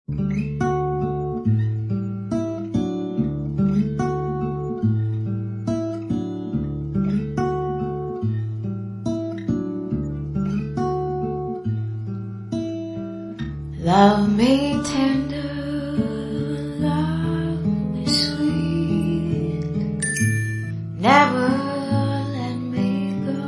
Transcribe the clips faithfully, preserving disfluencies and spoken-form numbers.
Love me tender, love me sweet, never let me go.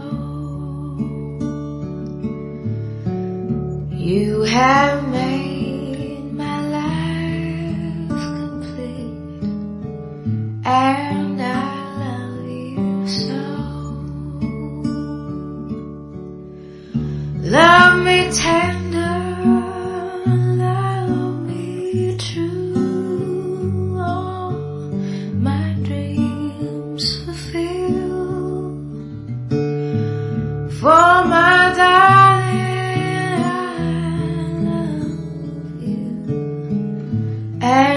You have made my life complete, and I love you so. Love me tender, for my darling, I love you. And